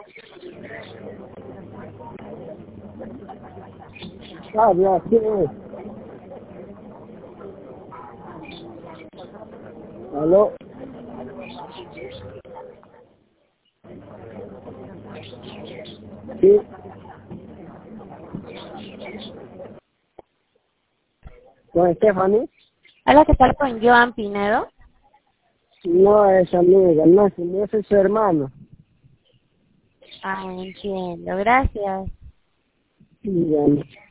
Habla, ¿quién es? ¿Aló? Sí, ¿con Stephanie? Hola, ¿qué tal con Joan Pinedo? No es amiga, no, si no es su hermano. Ah, entiendo, gracias. Dígame.